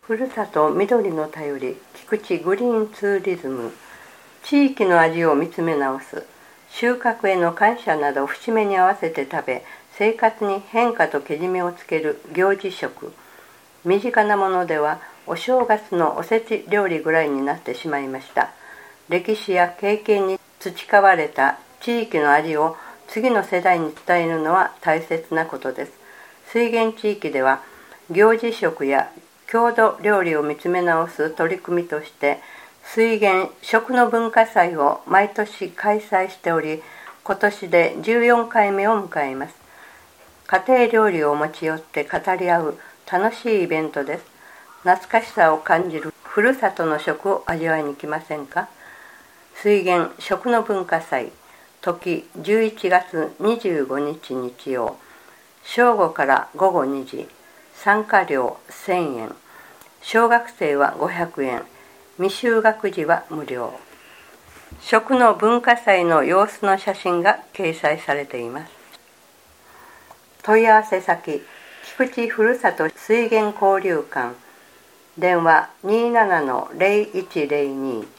ふるさと緑の便り、菊池グリーンツーリズム。地域の味を見つめ直す。収穫への感謝など節目に合わせて食べ、生活に変化とけじめをつける行事食。身近なものではお正月のおせち料理ぐらいになってしまいました。歴史や経験に培われた地域の味を次の世代に伝えるのは大切なことです。水源地域では行事食や郷土料理を見つめ直す取り組みとして水源食の文化祭を毎年開催しており、今年で14回目を迎えます。家庭料理を持ち寄って語り合う楽しいイベントです。懐かしさを感じるふるさとの食を味わいに来ませんか。水源食の文化祭、時11月25日日曜、正午から午後2時、参加料1000円、小学生は500円、未就学児は無料。食の文化祭の様子の写真が掲載されています。問い合わせ先、菊池ふるさと水源交流館、電話 27-0102